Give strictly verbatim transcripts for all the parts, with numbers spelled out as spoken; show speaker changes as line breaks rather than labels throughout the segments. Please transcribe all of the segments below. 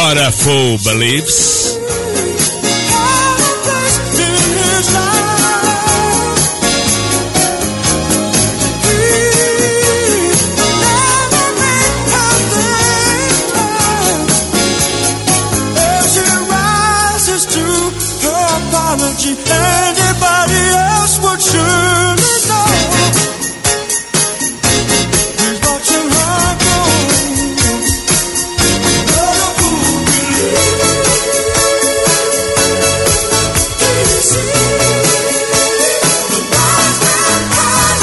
What a Fool Believes.
Anybody else would surely know. He's watching her go. What a fool believes. The wise man has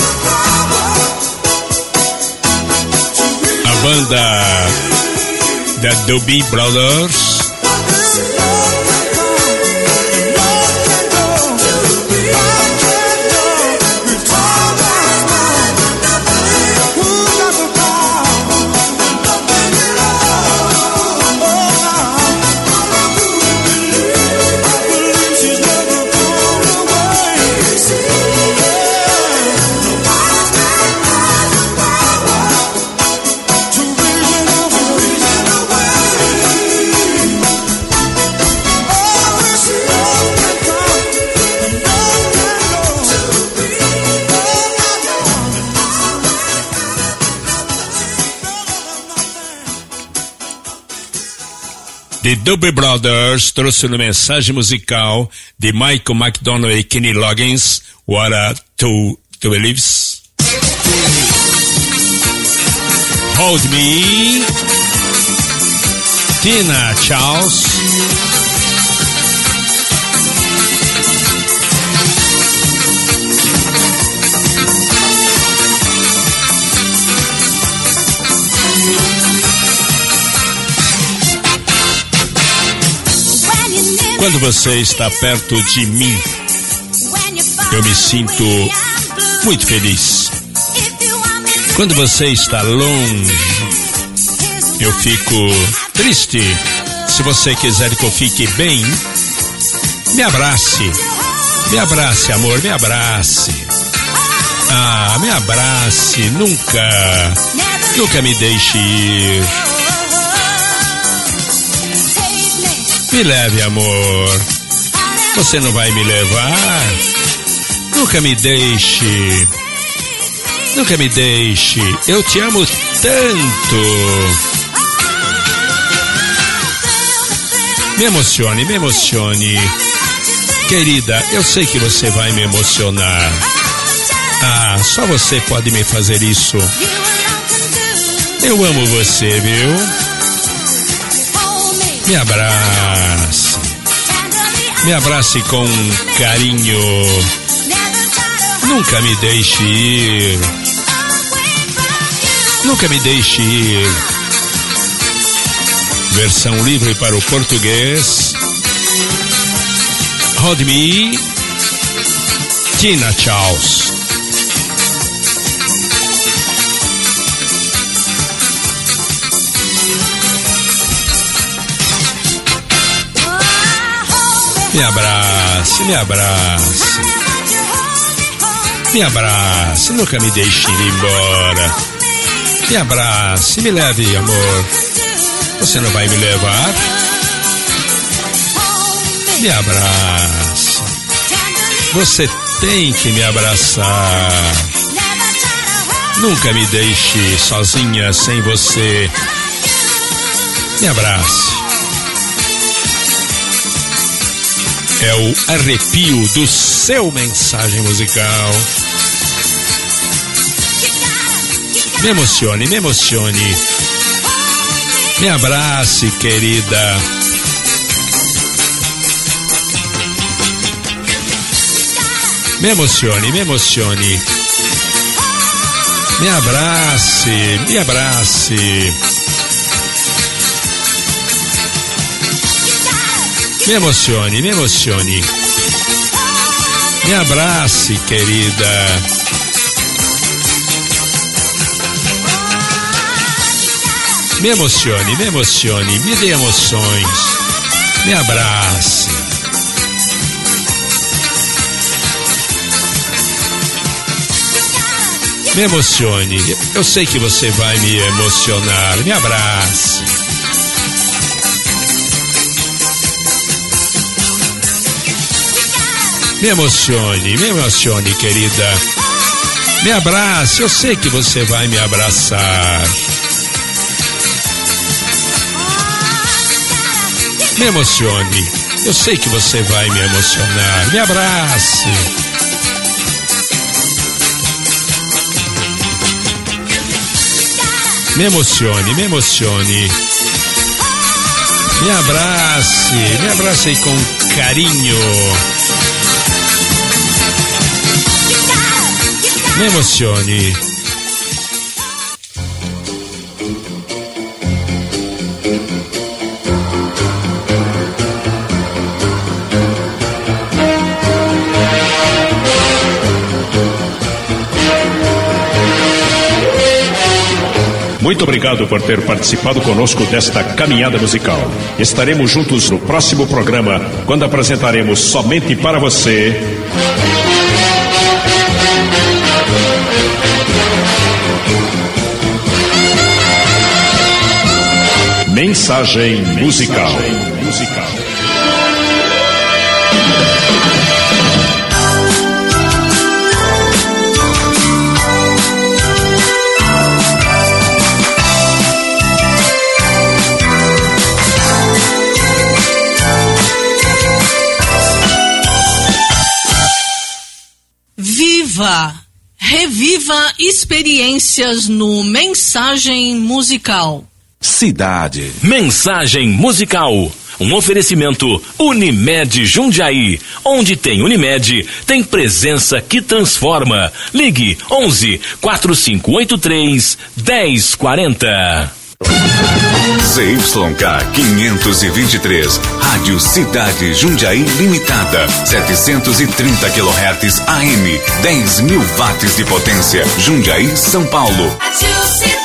the power.
A banda da Doobie Brothers. The Doobie Brothers trouxe uma mensagem musical de Michael McDonald e Kenny Loggins, What a Fool Believes. Hold Me, Tina Charles, quando você está perto de mim, eu me sinto muito feliz. Quando você está longe, eu fico triste. Se você quiser que eu fique bem, me abrace. Me abrace, amor, me abrace. Ah, me abrace. Nunca, nunca me deixe ir. Me leve, amor. Você não vai me levar? Nunca me deixe. Nunca me deixe. Eu te amo tanto. Me emocione, me emocione. Querida, eu sei que você vai me emocionar. Ah, só você pode me fazer isso. Eu amo você, viu? Me abrace. Me abrace com carinho. Nunca me deixe ir. Nunca me deixe ir. Versão livre para o português. Hold Me, Tina Charles. Me abrace, me abrace. Me abrace, nunca me deixe ir embora. Me abrace, me leve, amor. Você não vai me levar? Me abrace. Você tem que me abraçar. Nunca me deixe sozinha sem você. Me abrace. É o arrepio do seu mensagem musical. Me emocione, me emocione. Me abrace, querida. Me emocione, me emocione. Me abrace, me abrace. Me emocione, me emocione. Me abrace, querida. Me emocione, me emocione. Me dê emoções. Me abrace. Me emocione. Eu sei que você vai me emocionar. Me abrace. Me emocione, me emocione, querida. Me abrace, eu sei que você vai me abraçar. Me emocione, eu sei que você vai me emocionar. Me abrace. Me emocione, me emocione. Me abrace, me abrace com carinho. Me emocione.
Muito obrigado por ter participado conosco desta caminhada musical. Estaremos juntos no próximo programa, quando apresentaremos somente para você Mensagem Musical.
Viva! Reviva experiências no Mensagem Musical.
Cidade.
Mensagem Musical. Um oferecimento Unimed Jundiaí. Onde tem Unimed, tem presença que transforma. Ligue onze, quatro cinco oito três, dez quarenta.
Z Y K quinhentos e vinte e três, Rádio Cidade Jundiaí Limitada, setecentos e trinta quilohertz A M, dez mil watts de potência, Jundiaí, São Paulo.
Rádio Cidade.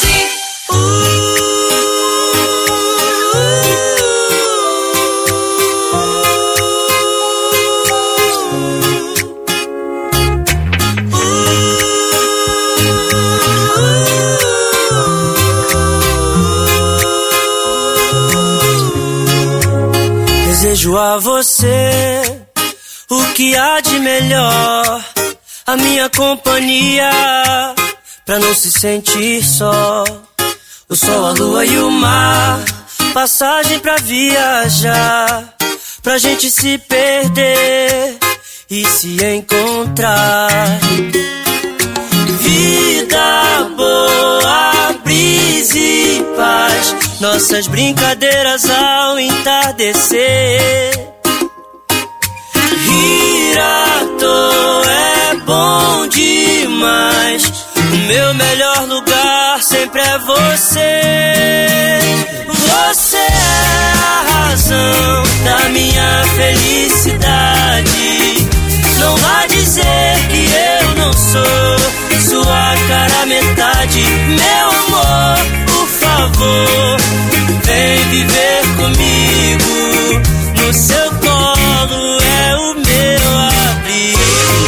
Desejo a você o que há de melhor, a minha companhia, pra não se sentir só. O sol, a lua e o mar, passagem pra viajar, pra gente se perder e se encontrar. Vida boa, brisa e paz, nossas brincadeiras ao entardecer. Rir à toa é bom demais, o meu melhor lugar sempre é você. Você é a razão da minha felicidade. Não vá dizer que eu não sou sua cara metade. Meu amor, por favor, vem viver comigo. No seu colo é o meu abrigo.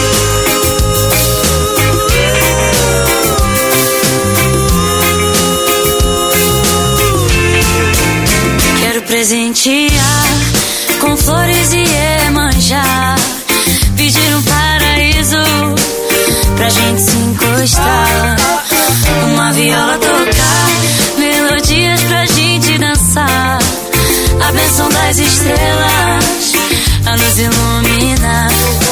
Quero presentear com flores e Iemanjá, pedir um paraíso pra gente se encostar, uma viola tocar, melodias pra gente dançar, a bênção das estrelas a nos iluminar.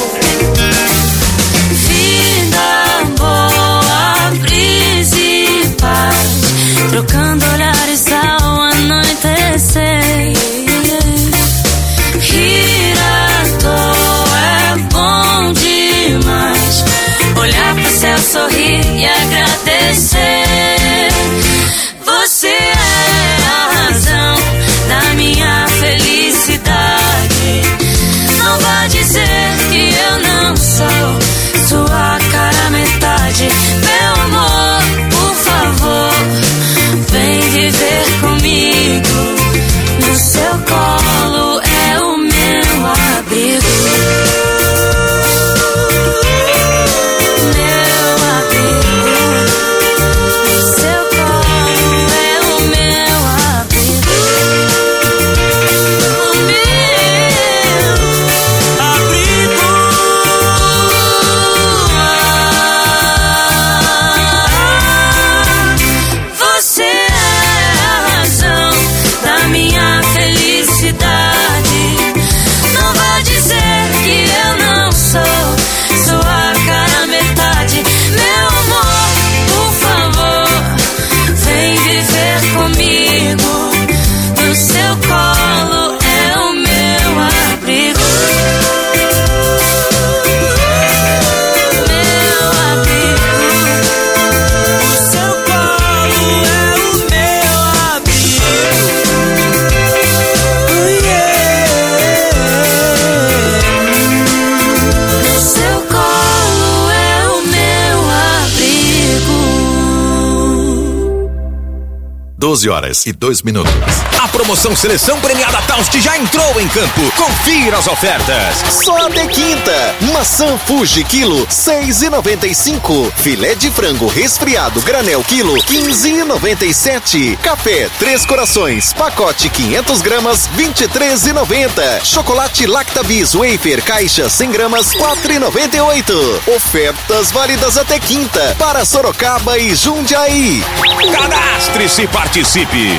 Vida boa, brisa e paz, trocando olhares ao anoitecer. Rir à toa é bom demais, olhar pro céu, sorrir e agradecer. Você é a razão da minha felicidade.
doze horas e dois minutos.
A promoção Seleção Premiada Taust já entrou em campo. Confira as ofertas.
Só até quinta. Maçã Fuji quilo seis e noventa e cinco. Filé de frango resfriado granel quilo quinze e noventa e sete. Café Três Corações pacote quinhentas gramas vinte e três e noventa. Chocolate Lactabis Wafer caixa cem gramas quatro e noventa e oito. Ofertas válidas até quinta para Sorocaba e Jundiaí.
Cadastre-se e participe.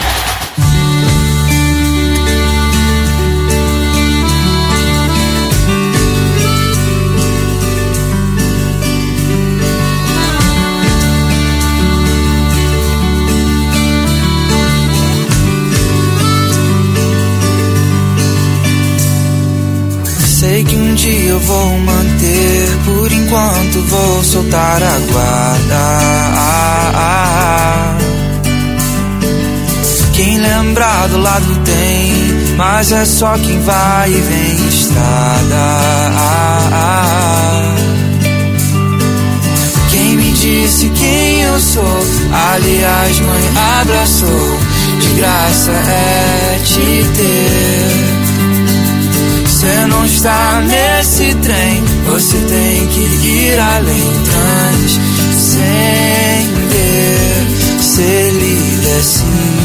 Sei que um dia eu vou manter, por enquanto vou soltar a guarda. Ah, ah, ah. Quem lembrar do lado tem, mas é só quem vai e vem estrada. Ah, ah. Quem me disse quem eu sou, aliás mãe abraçou, de graça é te ter. Você não está nesse trem, você tem que ir além, transcender, ser livre assim.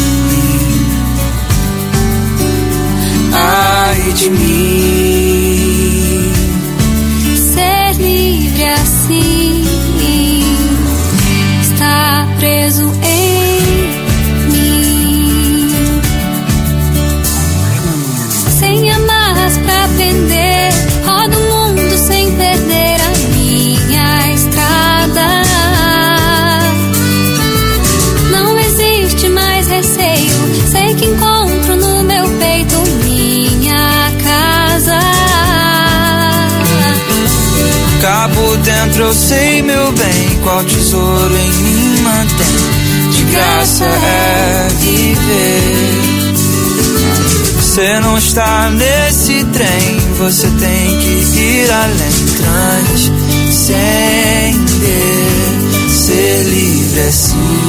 Ai de mim,
ser livre assim, está preso em mim, sem amarras pra prender, rodo o mundo sem perder a minha estrada. Não existe mais receio, sei que encontro no meu peito minha casa.
Cabo dentro eu sei, meu bem, qual tesouro em mim mantém, de graça é viver. Você não está nesse trem, você tem que ir além, transcender, ser livre assim.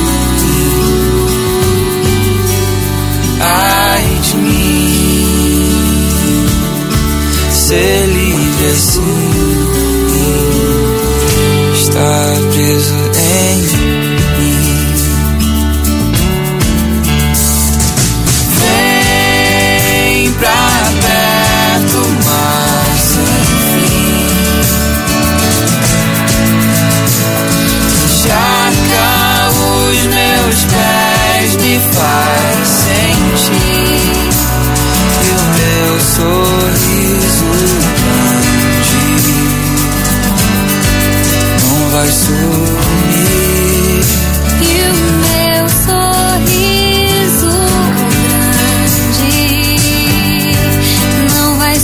Ai de mim, ser livre assim, estar preso em mim. Vem pra perto, mas sem fim. Encharca os meus pés, me faz sentir, e o meu sorriso grande não vai sumir,
E o meu sorriso grande não vai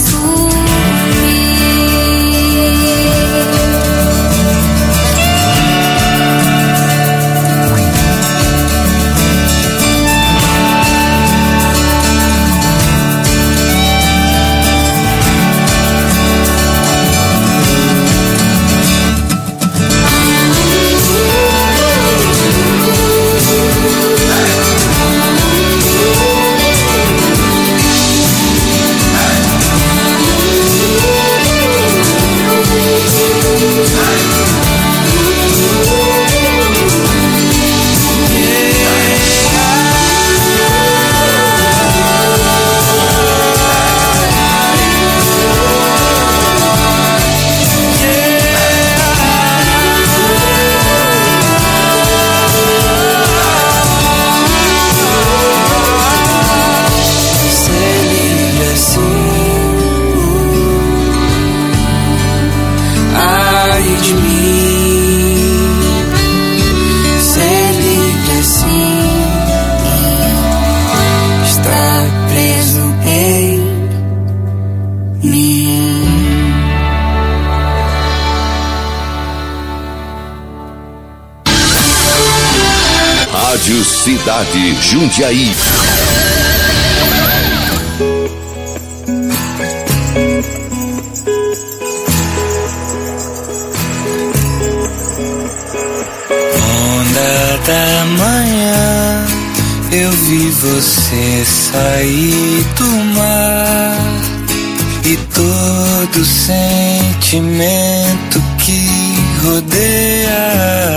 Rádio Cidade Jundiaí.
Onda da manhã eu vi você sair do mar e todo sentimento que rodeia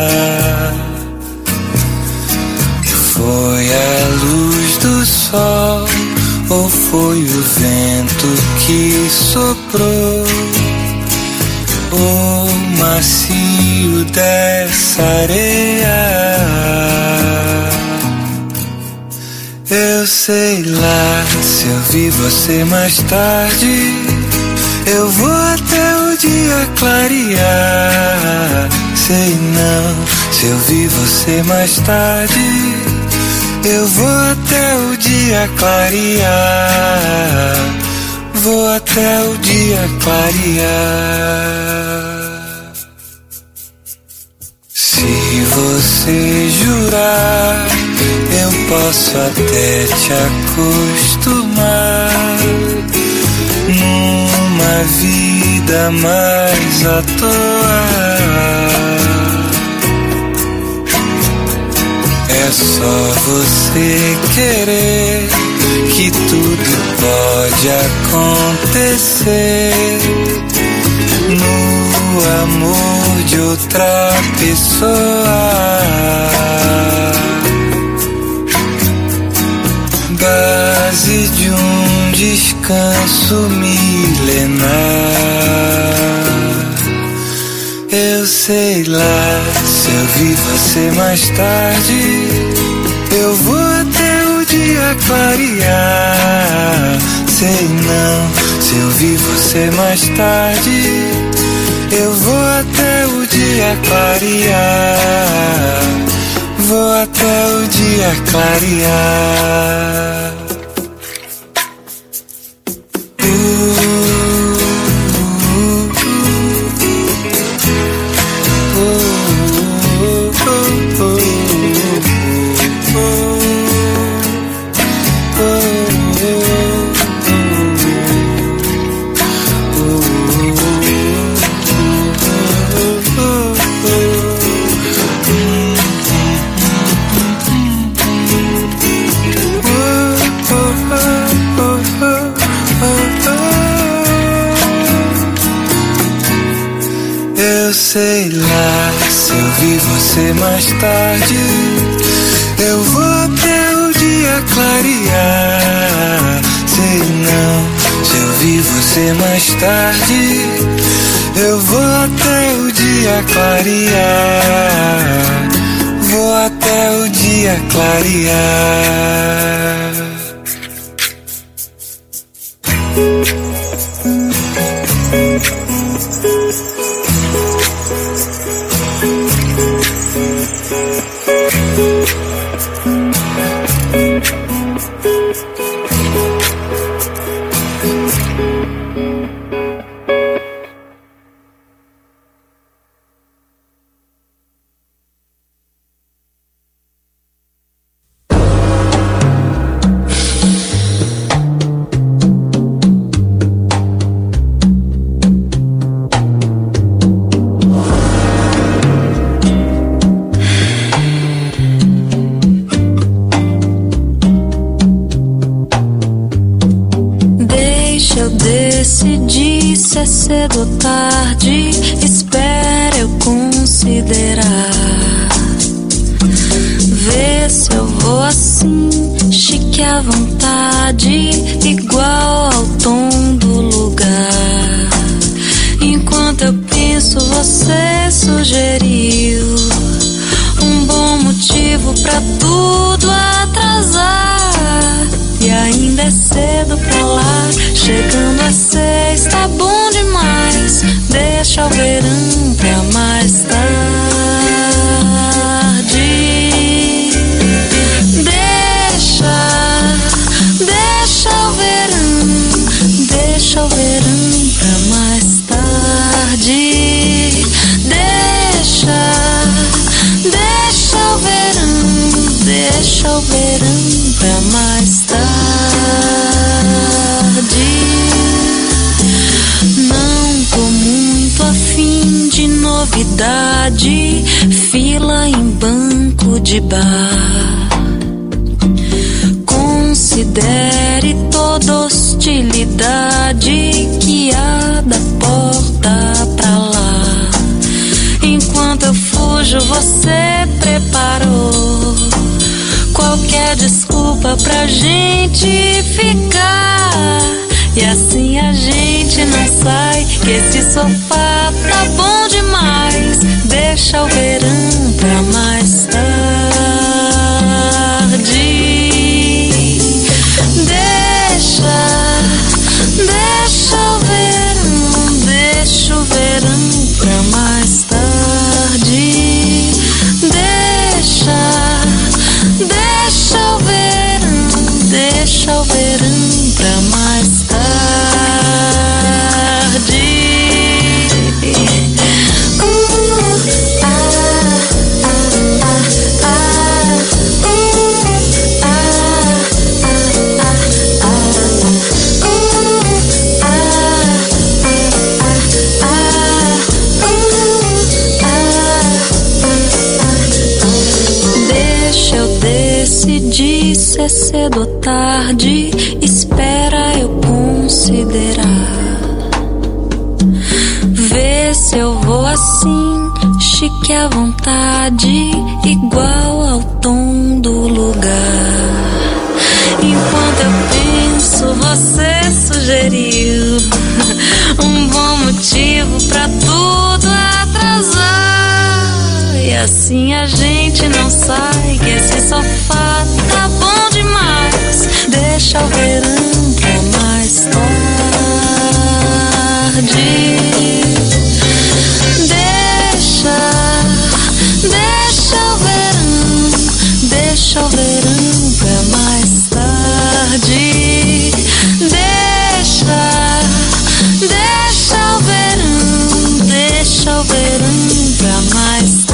foi a luz do sol ou foi o vento que soprou o macio dessa areia. Eu sei lá, se eu vi você mais tarde, eu vou até o dia clarear. Sei não, se eu vi você mais tarde, eu vou até o dia clarear. Vou até o dia clarear. Se você jurar, eu posso até te acostumar numa vida mais à toa. É só você querer que tudo pode acontecer no amor de outra pessoa. Base de um descanso milenar. Eu sei lá, se eu vi você mais tarde, eu vou até o dia clarear. Sei não, se eu vi você mais tarde, eu vou até o dia clarear. Vou até o dia clarear. Sei lá, se eu vi você mais tarde, eu vou até o dia clarear. Sei não, se eu vi você mais tarde, eu vou até o dia clarear. Vou até o dia clarear.
É cedo ou tarde, espera eu considerar. Vê se eu vou assim, chique à vontade, igual ao tom do lugar. Enquanto eu penso, você sugeriu um bom motivo pra tudo atrasar. E ainda é cedo pra lá, chegando às seis, tá bom demais. Deixa o verão pra mais tarde. Deixa, deixa o verão, deixa o verão pra mais tarde. Deixa, deixa o verão, deixa o verão pra mais tarde. Não tô muito afim de novidade, fila em banco de bar. Considere toda hostilidade que há da porta pra lá. Enquanto eu fujo, você preparou qualquer desculpa pra gente ficar. E assim a gente não sai, que esse sofá tá bom demais. Deixa o verão pra mais tarde. Deixa, deixa o verão, deixa o verão pra mais tarde. Deixa, deixa o verão, deixa o verão pra mais tarde. Decidi se é cedo ou tarde, espera eu considerar. Vê se eu vou assim, chique à vontade, igual ao tom do lugar. Enquanto eu penso, você sugeriu um bom motivo pra tudo atrasar. E assim a gente não sai, que esse sofá tá bom demais. Deixa o verão pra mais tarde. Deixa, deixa o verão, deixa o verão pra mais tarde. Deixa, deixa o verão, deixa o verão pra mais tarde.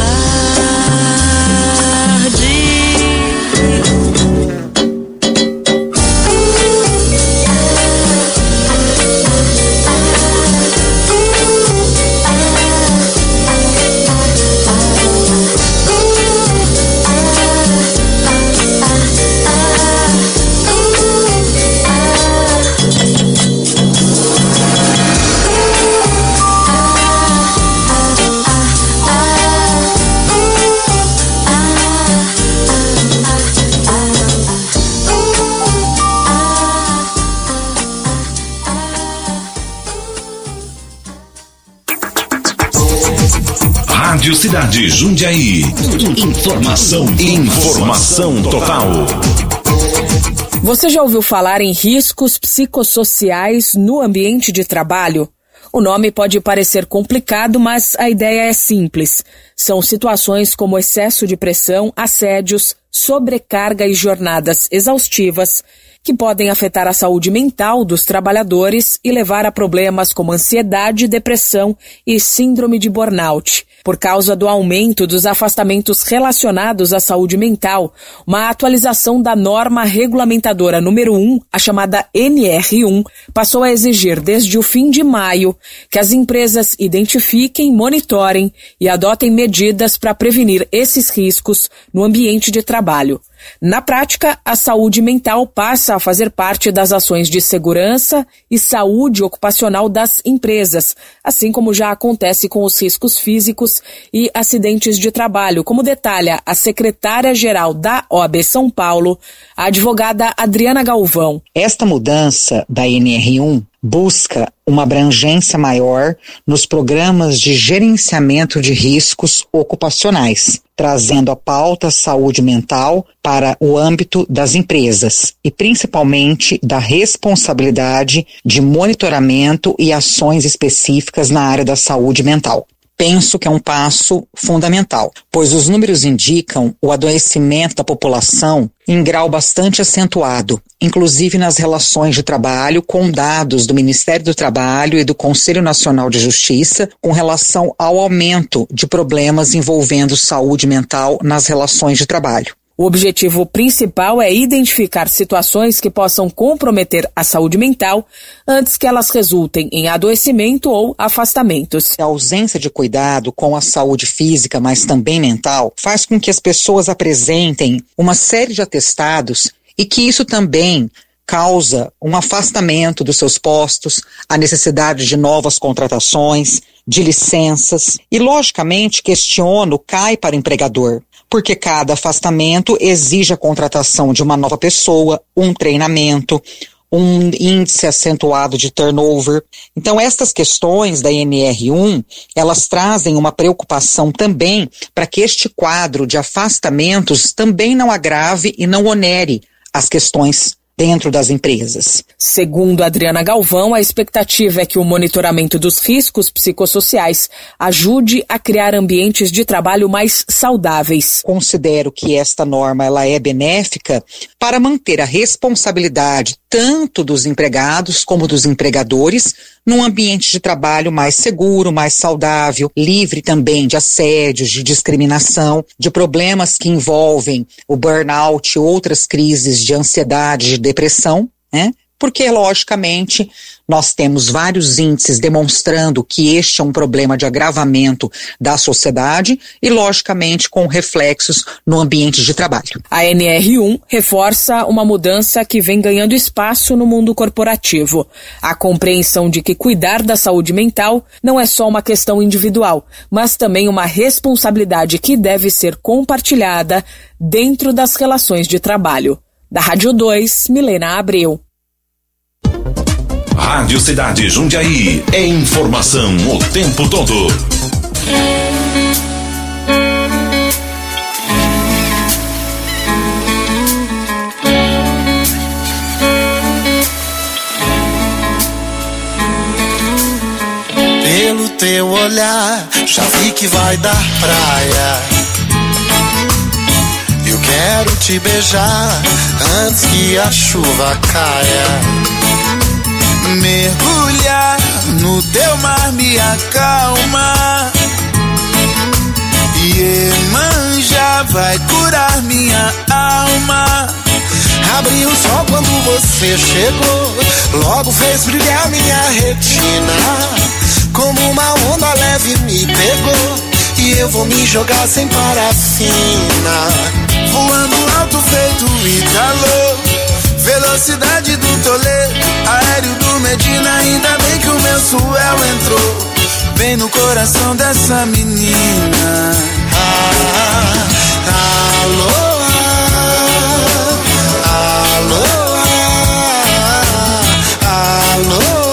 Rádio Cidade Jundiaí. Informação, informação total.
Você já ouviu falar em riscos psicossociais no ambiente de trabalho? O nome pode parecer complicado, mas a ideia é simples. São situações como excesso de pressão, assédios, sobrecarga e jornadas exaustivas que podem afetar a saúde mental dos trabalhadores e levar a problemas como ansiedade, depressão e síndrome de burnout. Por causa do aumento dos afastamentos relacionados à saúde mental, uma atualização da norma regulamentadora número um, a chamada N R um, passou a exigir desde o fim de maio que as empresas identifiquem, monitorem e adotem medidas para prevenir esses riscos no ambiente de trabalho. Na prática, a saúde mental passa a fazer parte das ações de segurança e saúde ocupacional das empresas, assim como já acontece com os riscos físicos e acidentes de trabalho, como detalha a secretária-geral da O A B São Paulo, a advogada Adriana Galvão.
Esta mudança da N R um busca uma abrangência maior nos programas de gerenciamento de riscos ocupacionais, trazendo a pauta saúde mental para o âmbito das empresas e principalmente da responsabilidade de monitoramento e ações específicas na área da saúde mental. Penso que é um passo fundamental, pois os números indicam o adoecimento da população em grau bastante acentuado, inclusive nas relações de trabalho, com dados do Ministério do Trabalho e do Conselho Nacional de Justiça com relação ao aumento de problemas envolvendo saúde mental nas relações de trabalho.
O objetivo principal é identificar situações que possam comprometer a saúde mental antes que elas resultem em adoecimento ou afastamentos.
A ausência de cuidado com a saúde física, mas também mental, faz com que as pessoas apresentem uma série de atestados e que isso também causa um afastamento dos seus postos, a necessidade de novas contratações, de licenças e, logicamente, questiono cai para o empregador, porque cada afastamento exige a contratação de uma nova pessoa, um treinamento, um índice acentuado de turnover. Então, estas questões da N R um, elas trazem uma preocupação também para que este quadro de afastamentos também não agrave e não onere as questões dentro das empresas.
Segundo Adriana Galvão, a expectativa é que o monitoramento dos riscos psicossociais ajude a criar ambientes de trabalho mais saudáveis.
Considero que esta norma ela é benéfica para manter a responsabilidade tanto dos empregados como dos empregadores num ambiente de trabalho mais seguro, mais saudável, livre também de assédios, de discriminação, de problemas que envolvem o burnout e outras crises de ansiedade, de depressão, né? Porque, logicamente, nós temos vários índices demonstrando que este é um problema de agravamento da sociedade e, logicamente, com reflexos no ambiente de trabalho.
A N R um reforça uma mudança que vem ganhando espaço no mundo corporativo. A compreensão de que cuidar da saúde mental não é só uma questão individual, mas também uma responsabilidade que deve ser compartilhada dentro das relações de trabalho. Da Rádio dois, Milena Abreu.
Rádio Cidade Jundiaí. É informação o tempo todo.
Pelo teu olhar, já vi que vai dar praia. Eu quero te beijar antes que a chuva caia. Mergulhar no teu mar me acalma. Iemanjá vai curar minha alma. Abri o sol quando você chegou, logo fez brilhar minha retina. Como uma onda leve me pegou, e eu vou me jogar sem parafina. Voando alto feito Italô, velocidade do Toledo, aéreo do Medina. Ainda bem que o meu suel entrou bem no coração dessa menina. Ah, alô, alô, alô,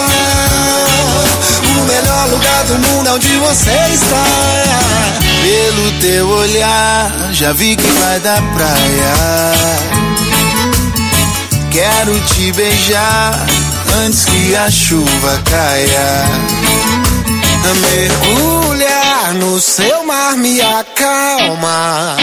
o melhor lugar do mundo é onde você está. Pelo teu olhar, já vi que vai dar praia. Quero te beijar antes que a chuva caia. Mergulhar no seu mar me acalma.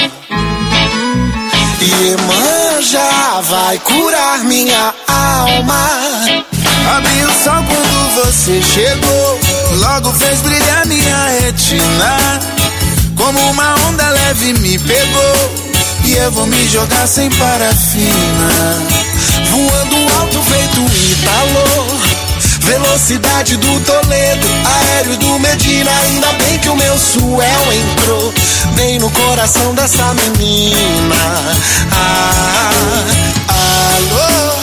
Iemanjá vai curar minha alma. Abri o sol quando você chegou, logo fez brilhar minha retina. Como uma onda leve me pegou, e eu vou me jogar sem parafina. Voando alto feito Italô, velocidade do Toledo, aéreo do Medina. Ainda bem que o meu suel entrou bem no coração dessa menina. Ah, alô,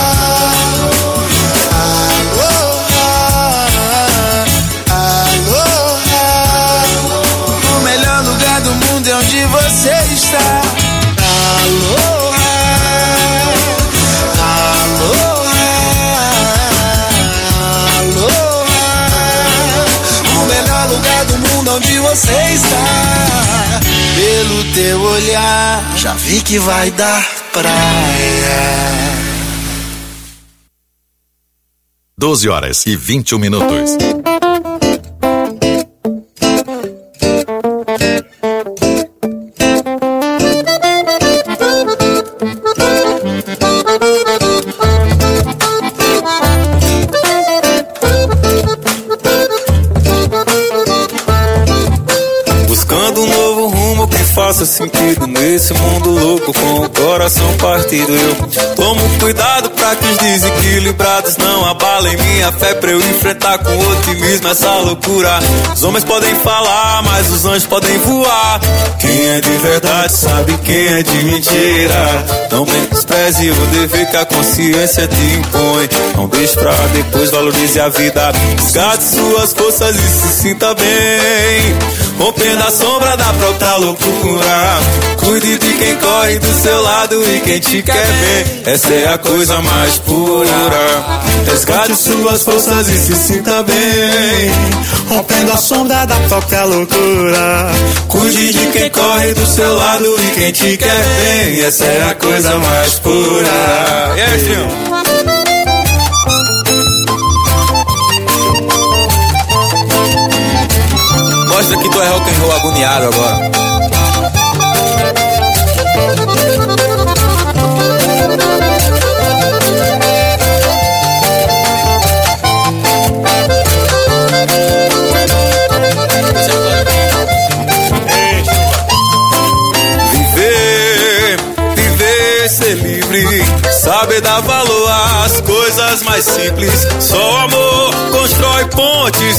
alô, alô, o melhor lugar do mundo é onde você está. Alô, onde você está. Pelo teu olhar, já vi que vai dar praia.
doze horas e vinte e um minutos.
Faça sentido no desse mundo louco com o coração partido. Eu tomo cuidado pra que os desequilibrados não abalem minha fé, pra eu enfrentar com otimismo essa loucura. Os homens podem falar, mas os anjos podem voar. Quem é de verdade sabe quem é de mentira. Não menospreze o dever que a consciência te impõe. Não deixe pra depois, valorize a vida. Resgate suas forças e se sinta bem, rompendo a sombra da própria loucura. Cuide de quem corre do seu lado e quem te quer bem. Essa é a coisa mais pura. Resgate suas forças e se sinta bem, rompendo a sombra da própria loucura. Cuide de quem corre do seu lado e quem te quer bem. Essa é a coisa mais pura. E aí, Trio? Mostra que tu é rock and roll agoniado agora. Viver, viver, ser livre, saber dar valor às coisas mais simples. Só o amor constrói pontes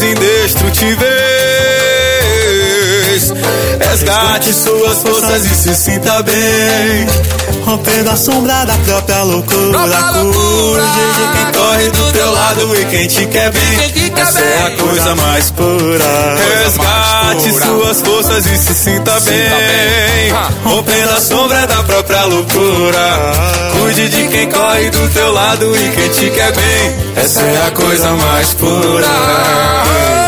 indestrutíveis. Resgate suas forças e se sinta bem, rompendo a sombra da própria loucura. Cuide de quem corre do teu lado e quem te quer bem. Essa é a coisa mais pura. Resgate suas forças e se sinta bem, rompendo a sombra da própria loucura. Cuide de quem corre do teu lado e quem te quer bem. Essa é a coisa mais pura.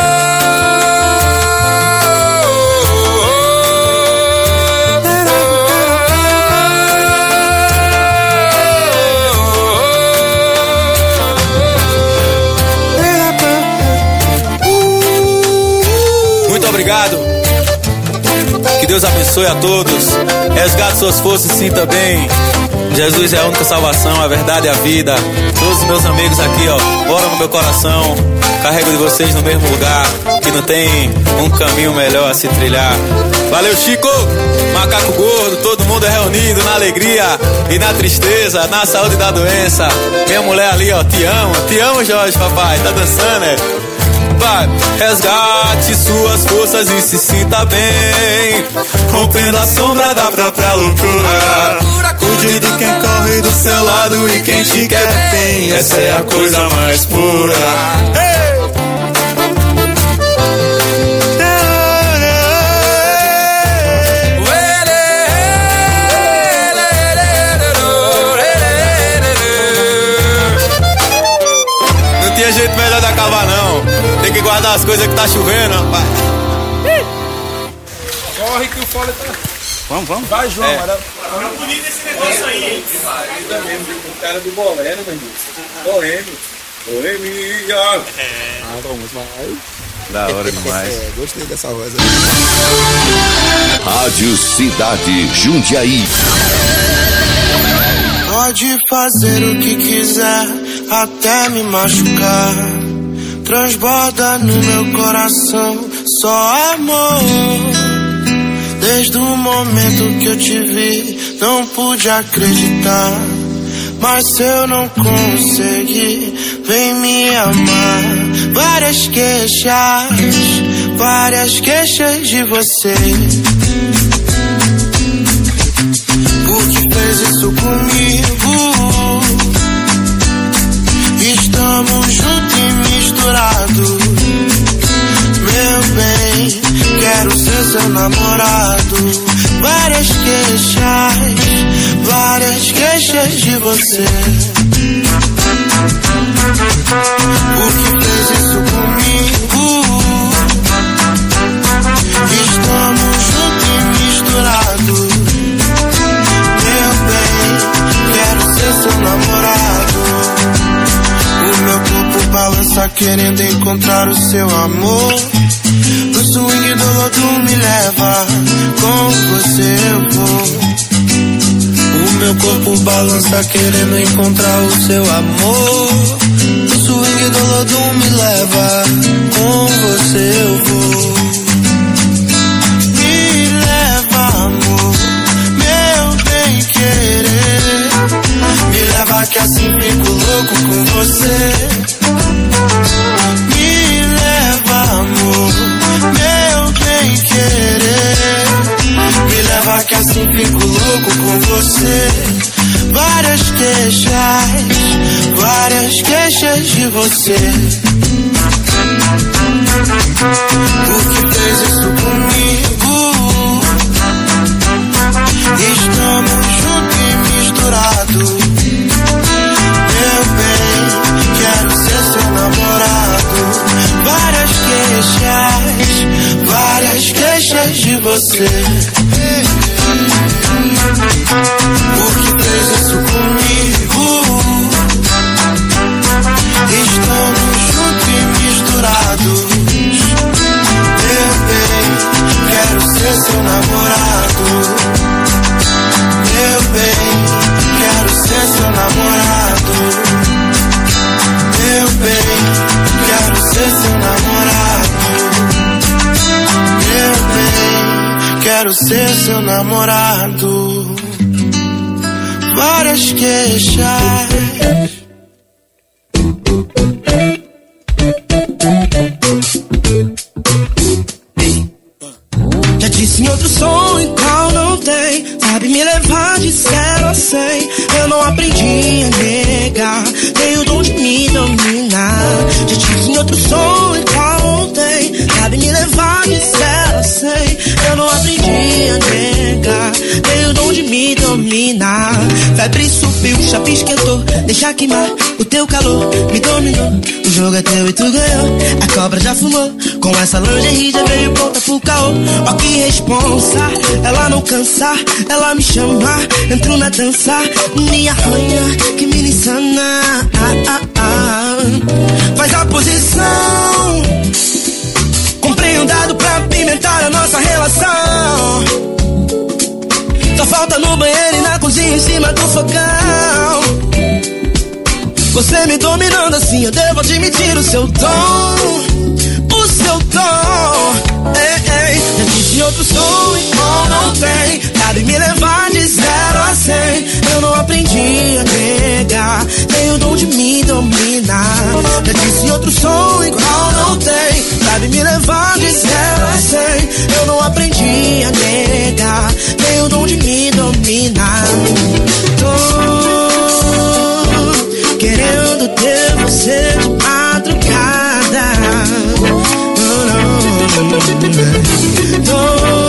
Obrigado. Que Deus abençoe a todos. Resgate suas forças e sinta bem. Jesus é a única salvação, a verdade e a vida. Todos os meus amigos aqui, ó, moram no meu coração. Carrego de vocês no mesmo lugar, que não tem um caminho melhor a se trilhar. Valeu, Chico, Macaco Gordo, todo mundo é reunido na alegria e na tristeza, na saúde da doença. Minha mulher ali, ó, te amo, te amo, Jorge, papai, tá dançando, né? Vai, resgate suas forças e se sinta bem, rompendo a sombra da própria loucura. Cuide de quem corre do seu lado e quem te quer bem. Essa é a coisa mais pura. Hey! Não tinha jeito melhor de acabar não. Tem que guardar as coisas que tá chovendo, rapaz.
Corre que o fole tá...
Vamos, vamos.
Vai, João.
É.
Era... Tá bonito esse negócio aí. Ainda mesmo, o cara do bolero, meu irmão. Bolero. Boemia. É. Ah, vamos mais.
Da hora demais.
É, gostei dessa voz aí.
Rádio Cidade Jundiaí.
Pode fazer o que quiser, até me machucar. Transborda no meu coração só amor. Desde o momento que eu te vi, não pude acreditar. Mas se eu não consegui, vem me amar. Várias queixas, várias queixas de você. Por que fez isso comigo? Estamos juntos e misturados. Meu bem, quero ser seu namorado. Várias queixas, várias queixas de você. Por que fez isso comigo? Estamos juntos e misturados. Meu bem, quero ser seu namorado. O meu corpo balança querendo encontrar o seu amor. No swing do lodo me leva, com você eu vou. O meu corpo balança querendo encontrar o seu amor. No swing do lodo me leva, com você eu vou. Me leva, amor, me leva que assim fico louco com você. Me leva, amor, meu bem querer. Me leva que assim fico louco com você. Várias queixas, várias queixas de você. Por que fez isso comigo? Estamos juntos e misturados. Meu bem, quero ser seu namorado. Várias queixas, várias queixas de você. Por que fez isso comigo? Estamos juntos e misturados. Meu bem, quero ser seu namorado. Meu bem, quero ser seu namorado. Meu bem, quero ser seu namorado. Meu bem, quero ser seu namorado. Várias queixas.
Já disse em outro som em qual não tem. Sabe me levar de zero a cem. Eu não aprendi a negar, tenho o dom de me dominar. Já disse em outro som em qual não tem. Sabe me levar de zero a cem. Eu não aprendi a negar, tenho o dom de me dominar. Febre subiu, chapa esquentou, deixa queimar o teu calor me dominou. O jogo é teu e tu ganhou. A cobra já fumou, com essa lingerie já veio pronta pro caô. Ó que responsa, ela não cansa, ela me chama, entro na dança, me arranha, que me insana. Ah, ah, ah. Faz a posição, comprei um dado pra apimentar a nossa relação. Só falta no banheiro e na cozinha em cima do fogão. Você me dominando assim, eu devo admitir o seu tom. O seu tom. Ei, ei. Já disse outro som e qual não tem. Sabe me levar de zero a cem. Eu não aprendi a negar, tenho o dom de me dominar. Já disse outro som e qual não tem. Sabe me levar de zero a cem. Eu não aprendi a negar, tenho o dom de me dominar. Tô querendo ter você de madrugada. Tô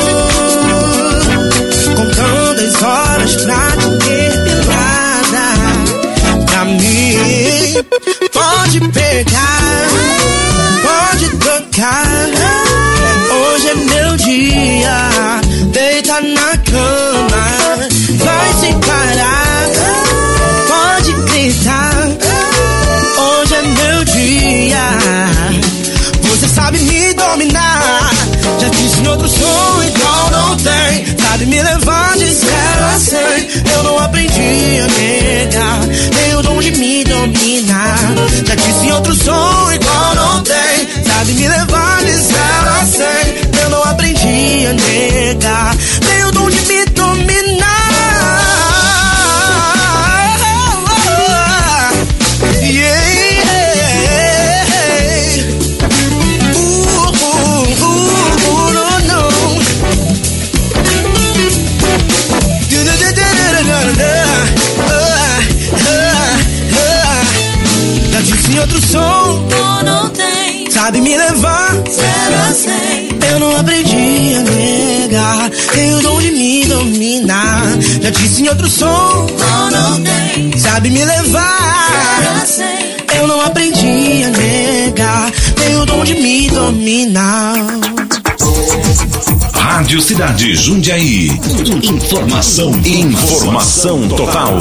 contando as horas pra te ter pelada. Pra mim, pode pegar, pode tocar. Hoje é meu dia, deita na cama, vai sem parar, pode gritar. Hoje é meu dia, você sabe me dominar. Já disse em outro som igual não tem. Sabe me levar de zero a cem. Eu não aprendi a negar, tenho o dom de me dominar. Já disse em outro som igual não tem. Sabe me levar de zero a cem. Eu não aprendi a negar, tenho o dom de me dominar. Outro som,
não, não tem.
Sabe me levar
zero a cem.
Eu não aprendi a negar, tenho o dom de me dominar. Já disse em outro som,
não, não tem.
Sabe me levar
zero a cem.
Eu não aprendi a negar, tenho o dom de me dominar.
Rádio Cidade Jundiaí. Informação, informação total.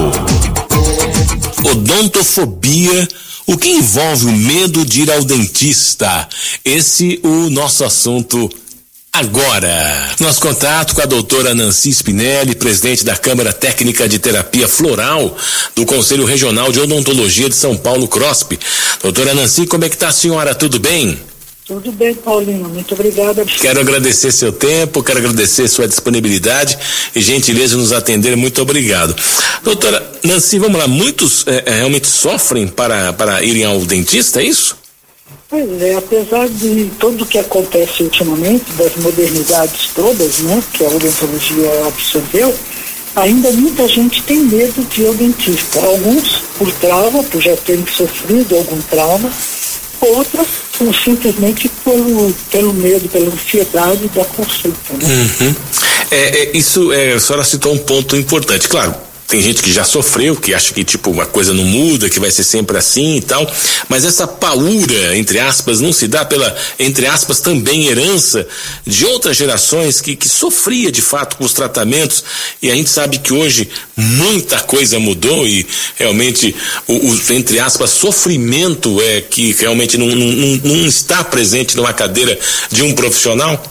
Odontofobia, o que envolve o medo de ir ao dentista. Esse o nosso assunto agora. Nosso contato com a doutora Nancy Spinelli, presidente da Câmara Técnica de Terapia Floral do Conselho Regional de Odontologia de São Paulo, CROSP. Doutora Nancy, como é que tá a senhora? Tudo bem?
Tudo bem, Paulinho, muito obrigada.
Quero agradecer seu tempo, quero agradecer sua disponibilidade e gentileza de nos atender, muito obrigado. Doutora Nancy, vamos lá, muitos é, realmente sofrem para, para irem ao dentista, é isso?
Pois é, apesar de tudo que acontece ultimamente, das modernidades todas, né, que a odontologia absorveu, ainda muita gente tem medo de ir ao dentista. Alguns por trauma, por já terem sofrido algum trauma, outras simplesmente pelo, pelo medo, pela ansiedade da consulta. Né?
Uhum. É, é, isso, é, a senhora citou um ponto importante, claro. Tem gente que já sofreu, que acha que tipo uma coisa não muda, que vai ser sempre assim e tal, mas essa paura, entre aspas, não se dá pela, entre aspas, também herança de outras gerações que, que sofria de fato com os tratamentos, e a gente sabe que hoje muita coisa mudou e realmente o, o entre aspas, sofrimento é que realmente não, não, não está presente numa cadeira de um profissional.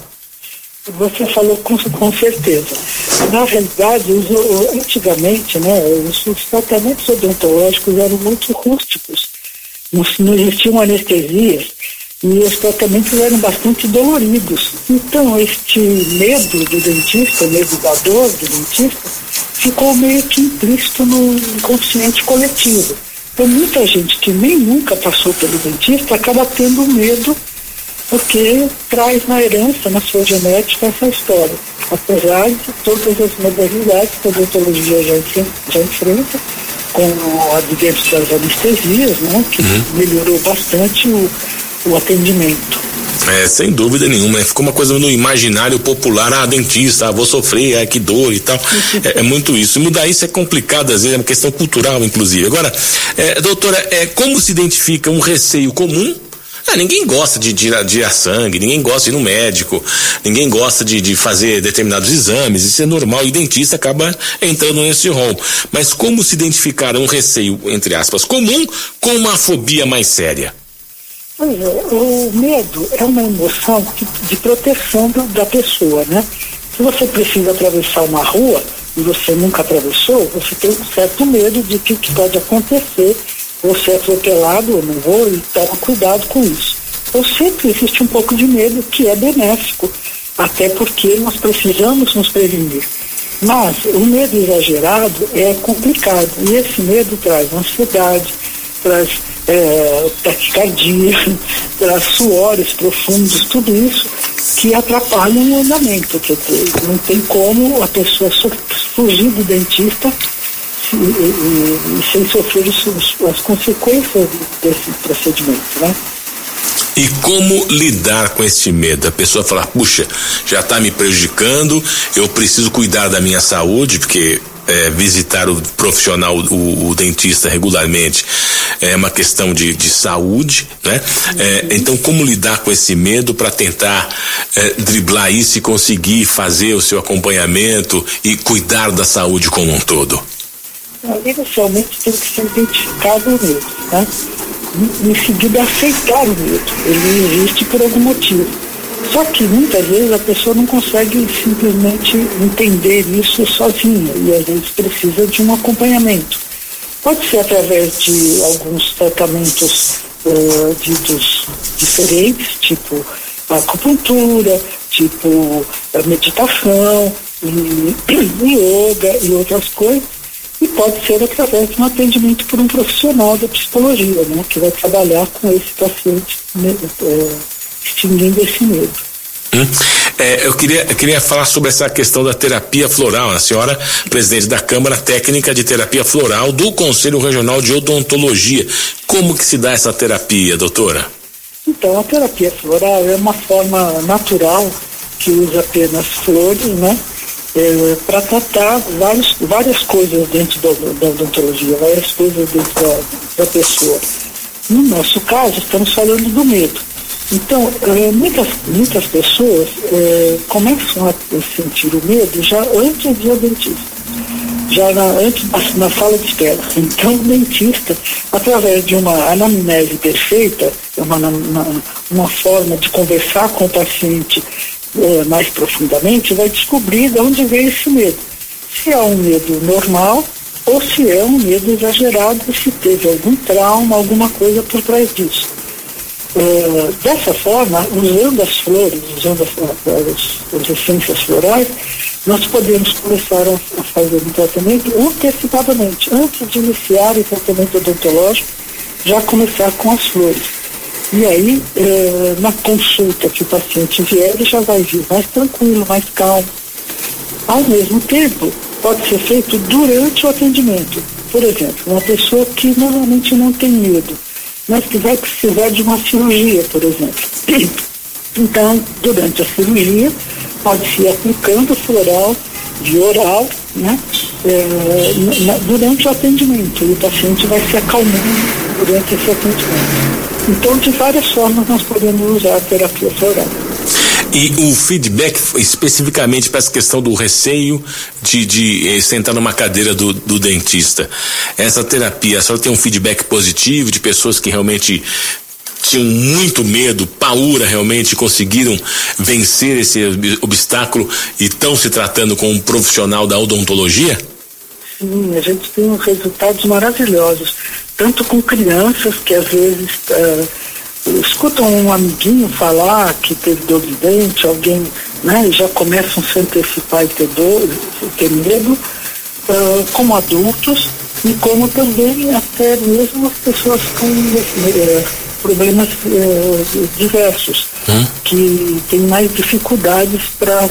Você falou com, com certeza. Na realidade, os, antigamente, né, os, os tratamentos odontológicos eram muito rústicos. Não, não existiam anestesias e os tratamentos eram bastante doloridos. Então, este medo do dentista, medo da dor do dentista, ficou meio que implícito no inconsciente coletivo. Então, muita gente que nem nunca passou pelo dentista acaba tendo medo, porque traz na herança, na sua genética, essa história. Apesar de todas as modernidades que a odontologia já, enfrenta, já enfrenta, com o advento das anestesias, né, que uhum. melhorou bastante o, o atendimento.
É, sem dúvida nenhuma, ficou uma coisa no imaginário popular, ah, dentista, ah, vou sofrer, ah, que dor e tal, é, é muito isso, e mudar isso é complicado às vezes, é uma questão cultural inclusive. Agora, é, doutora, é, como se identifica um receio comum? Ah, ninguém gosta de tirar de, de sangue, ninguém gosta de ir no médico, ninguém gosta de, de fazer determinados exames, isso é normal e o dentista acaba entrando nesse rol. Mas como se identificar um receio, entre aspas, comum com uma fobia mais séria?
Pois é, o medo é uma emoção de, de proteção do, da pessoa, né? Se você precisa atravessar uma rua e você nunca atravessou, você tem um certo medo de que, que pode acontecer, você é atropelado ou não vou, e toma cuidado com isso. Então sempre existe um pouco de medo, que é benéfico, até porque nós precisamos nos prevenir. Mas o medo exagerado é complicado, e esse medo traz ansiedade, traz é, taquicardia, traz suores profundos, tudo isso que atrapalha o andamento. Quer dizer, não tem como a pessoa fugir do dentista E, e, e sem sofrer os, as consequências desse procedimento, né?
E como lidar com esse medo? A pessoa fala, puxa, já está me prejudicando, eu preciso cuidar da minha saúde, porque é, visitar o profissional, o, o dentista regularmente é uma questão de, de saúde, né? Uhum. É, então, como lidar com esse medo para tentar é, driblar isso e conseguir fazer o seu acompanhamento e cuidar da saúde como um todo?
Inicialmente tem que ser identificado o medo, né? Em seguida aceitar o medo. Ele existe por algum motivo. Só que muitas vezes a pessoa não consegue simplesmente entender isso sozinha e às vezes precisa de um acompanhamento. Pode ser através de alguns tratamentos uh, ditos diferentes, tipo acupuntura, tipo meditação, e, e yoga e outras coisas. E pode ser através de um atendimento por um profissional da psicologia, né, que vai trabalhar com esse paciente, né, é, extinguindo esse medo.
Hum. É, eu, queria, eu queria falar sobre essa questão da terapia floral. A senhora, presidente da Câmara Técnica de Terapia Floral do Conselho Regional de Odontologia. Como que se dá essa terapia, doutora?
Então, a terapia floral é uma forma natural que usa apenas flores, né? É, para tratar vários, várias coisas dentro da, da odontologia, várias coisas dentro da, da pessoa. No nosso caso, estamos falando do medo. Então, é, muitas, muitas pessoas é, começam a sentir o medo já antes de ir ao dentista, já na, antes, na sala de espera. Então, o dentista, através de uma anamnese perfeita, uma, uma, uma forma de conversar com o paciente É, mais profundamente, vai descobrir de onde veio esse medo. Se é um medo normal ou se é um medo exagerado, se teve algum trauma, alguma coisa por trás disso. É, dessa forma, usando as flores, usando as, as, as essências florais, nós podemos começar a, a fazer um tratamento antecipadamente, antes de iniciar o tratamento odontológico, já começar com as flores. E aí, é, na consulta que o paciente vier, ele já vai vir mais tranquilo, mais calmo. Ao mesmo tempo, pode ser feito durante o atendimento. Por exemplo, uma pessoa que normalmente não tem medo, mas que vai precisar de uma cirurgia, por exemplo. Então, durante a cirurgia, pode-se ir aplicando floral via oral, né, é, na, durante o atendimento. E o paciente vai se acalmando durante esse atendimento. Então, de várias formas, nós podemos usar a terapia floral.
E o feedback especificamente para essa questão do receio de, de eh, sentar numa cadeira do, do dentista. Essa terapia, a senhora tem um feedback positivo de pessoas que realmente tinham muito medo, paura realmente, conseguiram vencer esse obstáculo e estão se tratando com um profissional da odontologia?
Sim, a gente tem resultados maravilhosos, tanto com crianças que às vezes uh, escutam um amiguinho falar que teve dor de dente, alguém, né, já começam a se antecipar e ter dor, ter medo, uh, como adultos e como também até mesmo as pessoas com uh, problemas uh, diversos, hum? que têm mais dificuldades para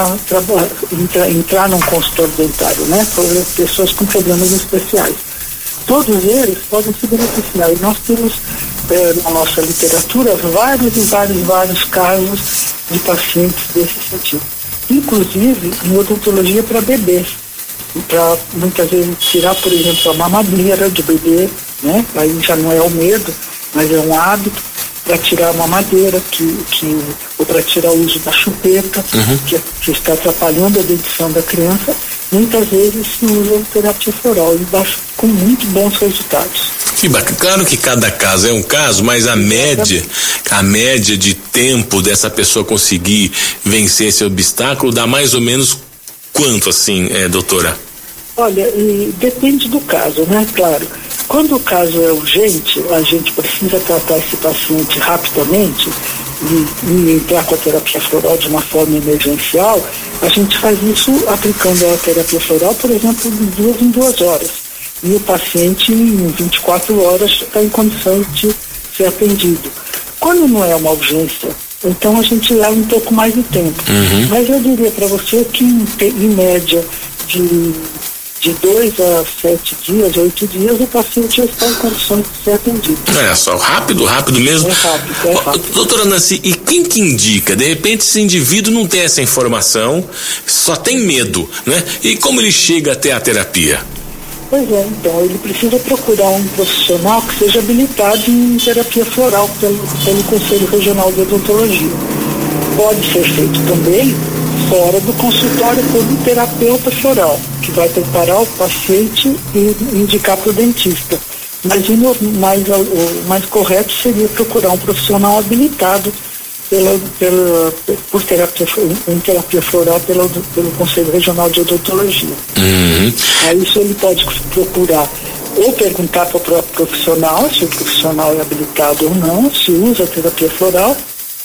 entrar, entrar num consultório dentário, né? Pessoas com problemas especiais. Todos eles podem se beneficiar. E nós temos eh, na nossa literatura vários e vários, vários casos de pacientes desse sentido. Inclusive em odontologia para bebês. Para muitas vezes tirar, por exemplo, a mamadeira de bebê, né? Aí já não é o medo, mas é um hábito, para tirar a mamadeira, que, que, ou para tirar o uso da chupeta, uhum. que, que está atrapalhando a dentição da criança. Muitas vezes se usa terapia floral e dá com muito bons resultados.
Que bacana. Claro que cada caso é um caso, mas a média, a média de tempo dessa pessoa conseguir vencer esse obstáculo dá mais ou menos quanto, assim, é, doutora?
Olha, e depende do caso, né? Claro. Quando o caso é urgente, a gente precisa tratar esse paciente rapidamente e, e entrar com a terapia floral de uma forma emergencial, a gente faz isso aplicando a terapia floral, por exemplo, de duas em duas horas. E o paciente, em vinte e quatro horas, está em condições de ser atendido. Quando não é uma urgência, então a gente leva um pouco mais de tempo. Uhum. Mas eu diria para você que, em, em média, de... de dois a sete dias, oito dias, o paciente já está em condições de ser atendido.
Olha só, rápido, rápido mesmo.
É rápido, é rápido.
Oh, doutora Nancy, e quem que indica? De repente esse indivíduo não tem essa informação, só tem medo, né? E como ele chega até a terapia?
Pois é, então, ele precisa procurar um profissional que seja habilitado em terapia floral pelo, pelo Conselho Regional de Odontologia. Pode ser feito também fora do consultório por um terapeuta floral, que vai preparar o paciente e indicar para o dentista. Mas o mais, o mais correto seria procurar um profissional habilitado pela, pela, por terapia, em terapia floral pelo, pelo Conselho Regional de Odontologia.
Uhum.
Aí isso ele pode procurar ou perguntar para o próprio profissional se o profissional é habilitado ou não, se usa a terapia floral,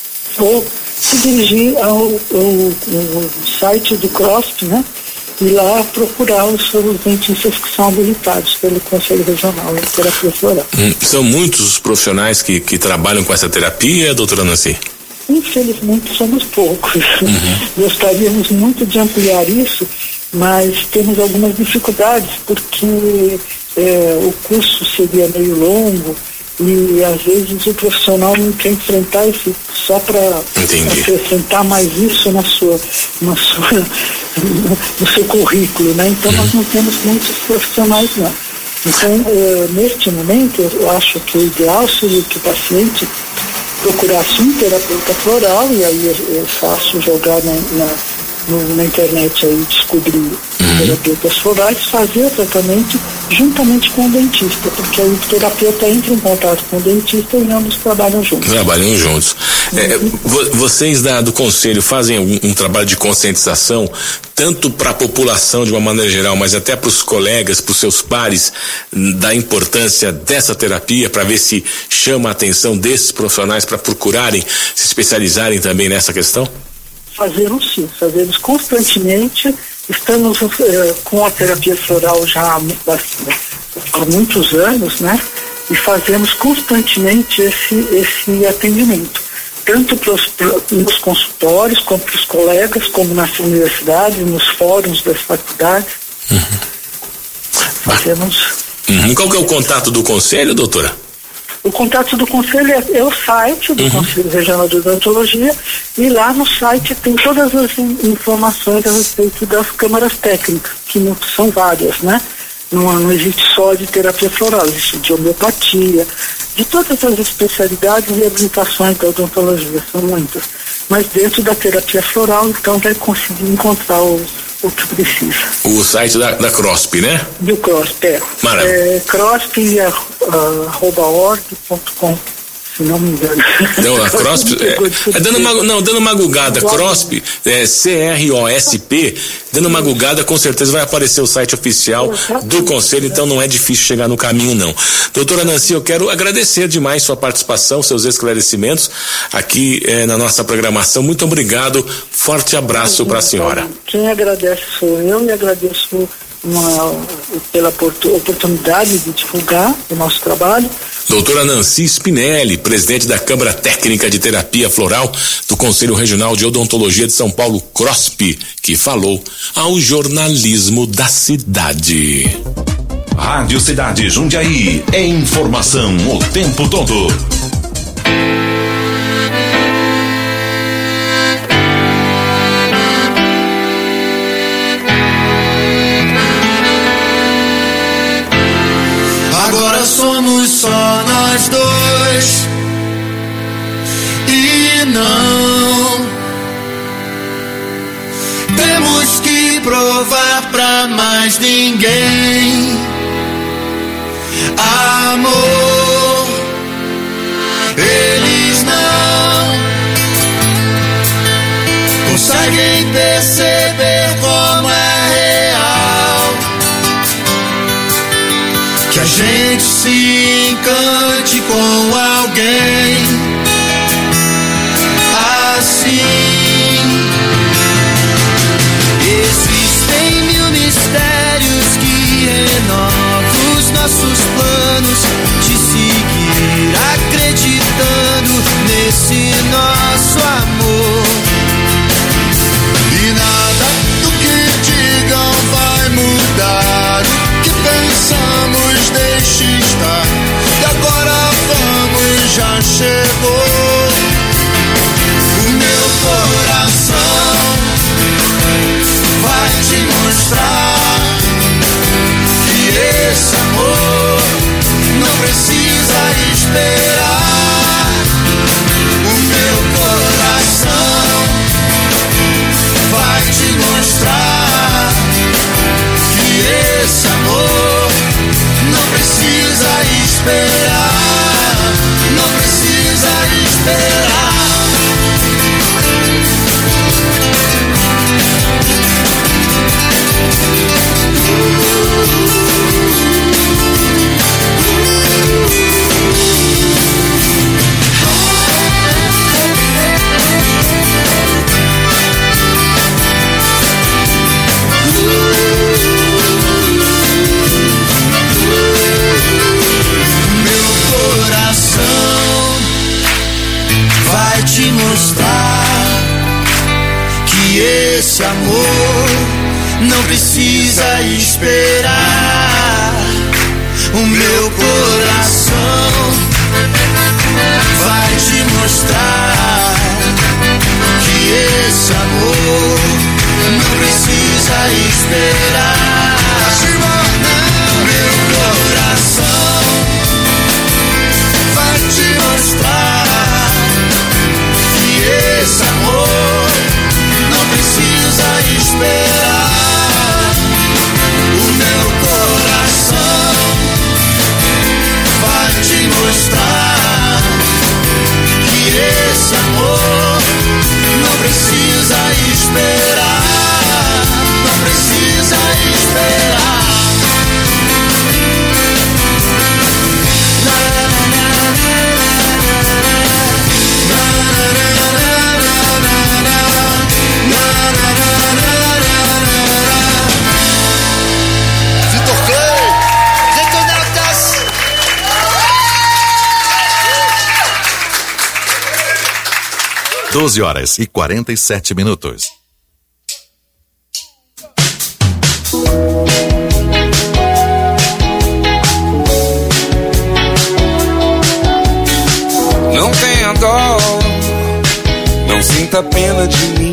ou se dirigir ao, ao, ao site do C R O S P, né? E lá procurar os seus dentistas que são habilitados pelo Conselho Regional de Terapia Floral.
Hum, são muitos os profissionais que, que trabalham com essa terapia, doutora Nancy?
Infelizmente somos poucos. Uhum. Gostaríamos muito de ampliar isso, mas temos algumas dificuldades, porque é, o curso seria meio longo, e às vezes o profissional não quer enfrentar isso só para acrescentar mais isso na sua, na sua, no seu currículo, né? Então uhum. nós não temos muitos profissionais não. Então, eh, neste momento, eu acho que o ideal seria que o paciente procurasse um terapeuta floral, e aí é, é fácil jogar na, na, no, na internet aí, descobrir uhum. terapeutas florais, fazer o tratamento juntamente com o dentista, porque aí o terapeuta entra em contato com o dentista e ambos trabalham juntos.
Trabalham juntos. É, vo- vocês da, do Conselho fazem um, um trabalho de conscientização, tanto para a população de uma maneira geral, mas até para os colegas, para os seus pares, da importância dessa terapia, para ver se chama a atenção desses profissionais para procurarem se especializarem também nessa questão?
Fazemos sim, fazemos constantemente. Estamos eh, com a terapia floral já há, há muitos anos, né? E fazemos constantemente esse, esse atendimento, tanto pros, nos consultórios, como para os colegas, como nas universidades, nos fóruns das faculdades.
Uhum.
Fazemos.
Uhum. Qual que é o contato do Conselho, doutora?
O contato do Conselho é, é o site do uhum. Conselho Regional de Odontologia, e lá no site tem todas as in, informações a respeito das câmaras técnicas, que não, são várias, né? Não, não existe só de terapia floral, existe de homeopatia, de todas as especialidades e habilitações da odontologia, são muitas. Mas dentro da terapia floral, então, vai conseguir encontrar os o que precisa.
O site da, da CROSP, né?
Do CROSP, é.
Maravilha.
É crosp arroba org ponto com, se não me engano.
Não, a CROSP, é, é dando uma, não, dando uma gugada, CROSP, é, C R O S P, dando uma gugada, com certeza vai aparecer o site oficial do Conselho, então não é difícil chegar no caminho, não. Doutora Nancy, eu quero agradecer demais sua participação, seus esclarecimentos aqui é, na nossa programação. Muito obrigado, forte abraço para a senhora.
Quem agradece sou eu, e agradeço uma, pela oportunidade de divulgar o nosso trabalho.
Doutora Nancy Spinelli, presidente da Câmara Técnica de Terapia Floral do Conselho Regional de Odontologia de São Paulo, CROSP, que falou ao jornalismo da cidade.
Rádio Cidade Jundiaí, é informação o tempo todo.
Agora somos só nós dois, e não temos que provar pra mais ninguém. Amor, eles não conseguem perceber como é real, que a gente se encante com alguém assim. Existem mil mistérios que renovam os nossos planos de seguir acreditando nesse nosso amor. E nada do que digam vai mudar o que pensamos, deixe estar. E agora vamos, já chegou. O meu coração vai te mostrar que esse amor não precisa esperar. O meu coração vai te mostrar que esse amor não precisa esperar, não precisa esperar. Vai te mostrar que esse amor não precisa esperar. O meu coração vai te mostrar que esse amor não precisa esperar. Não, meu coração vai te mostrar que esse amor não precisa esperar. O meu coração esperar, não precisa esperar.
Vitor Clay, Detonatas.
doze horas e quarenta e sete minutos.
Não tenha dó, não sinta pena de mim.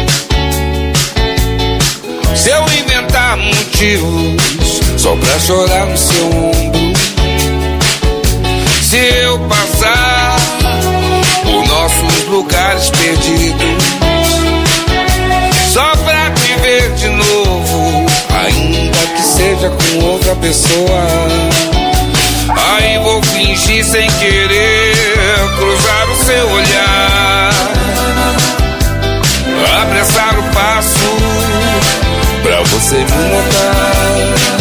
Se eu inventar motivos só pra chorar no seu ombro, se eu passar por nossos lugares perdidos só pra te ver de novo, ainda que seja com outra pessoa, aí vou fingir sem querer cruzar o seu olhar, apressar o passo pra você me notar.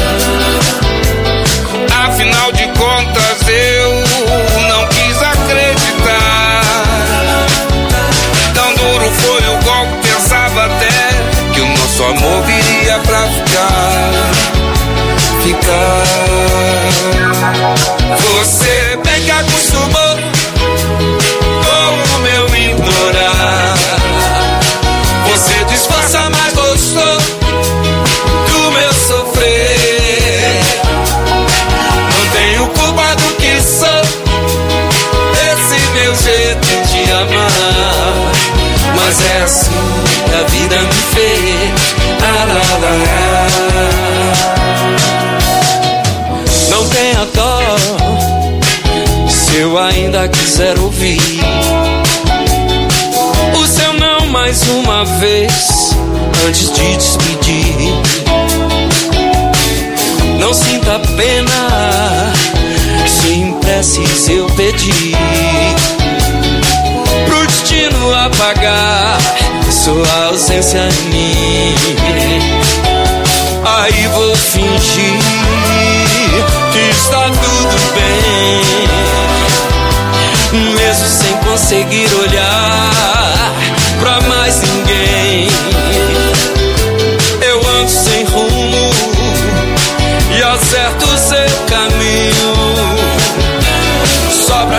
Afinal de contas eu não quis acreditar. Tão duro foi o golpe, pensava até que o nosso amor viria pra ficar, ficar. Você bem que acostumou com o meu ignorar. Você disfarça, mas gostou do meu sofrer. Não tenho culpa do que sou, esse meu jeito de te amar. Mas é assim que a vida me fez. Ah, lá, lá, lá. Não tenha dó, se eu ainda quiser ouvir o seu não mais uma vez antes de despedir. Não sinta pena se em preces eu pedir pro destino apagar sua ausência em mim.